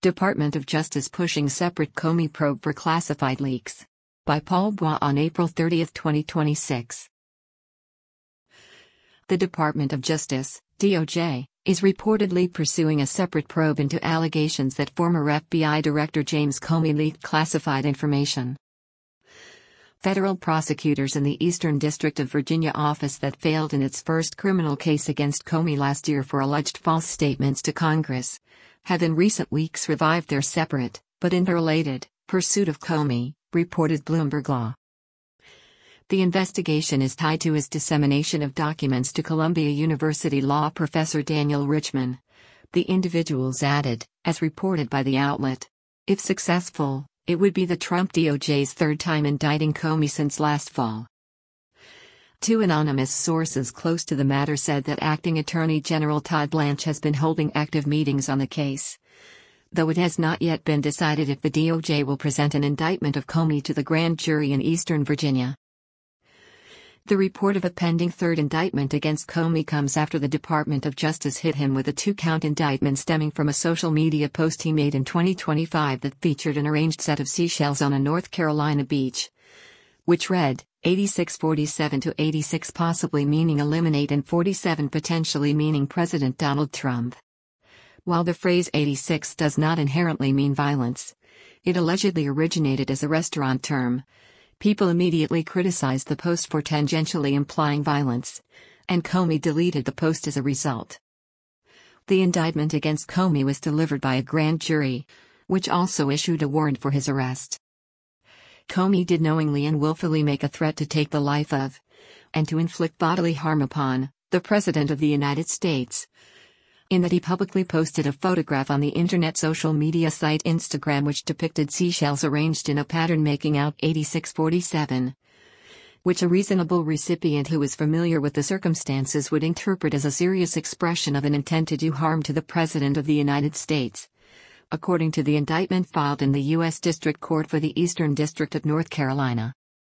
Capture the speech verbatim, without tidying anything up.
Department of Justice pushing separate Comey probe for classified leaks. By Paul Bois on April thirtieth, twenty twenty-six. The Department of Justice, D O J, is reportedly pursuing a separate probe into allegations that former F B I Director James Comey leaked classified information. Federal prosecutors in the Eastern District of Virginia office that failed in its first criminal case against Comey last year for alleged false statements to Congress have in recent weeks revived their separate, but interrelated, pursuit of Comey, reported Bloomberg Law. The investigation is tied to his dissemination of documents to Columbia University law professor Daniel Richman. The individuals added, as reported by the outlet. If successful, it would be the Trump D O J's third time indicting Comey since last fall. Two anonymous sources close to the matter said that Acting Attorney General Todd Blanche has been holding active meetings on the case, though it has not yet been decided if the D O J will present an indictment of Comey to the grand jury in Eastern Virginia. The report of a pending third indictment against Comey comes after the Department of Justice hit him with a two-count indictment stemming from a social media post he made in twenty twenty-five that featured an arranged set of seashells on a North Carolina beach, which read, eighty-six forty-seven to eighty-six possibly meaning eliminate and forty-seven potentially meaning President Donald Trump. While the phrase eighty-six does not inherently mean violence, it allegedly originated as a restaurant term. People immediately criticized the post for tangentially implying violence, and Comey deleted the post as a result. The indictment against Comey was delivered by a grand jury, which also issued a warrant for his arrest. Comey did knowingly and willfully make a threat to take the life of, and to inflict bodily harm upon, the President of the United States, in that he publicly posted a photograph on the internet social media site Instagram which depicted seashells arranged in a pattern making out eighty-six forty-seven, which a reasonable recipient who is familiar with the circumstances would interpret as a serious expression of an intent to do harm to the President of the United States, according to the indictment filed in the U S District Court for the Eastern District of North Carolina.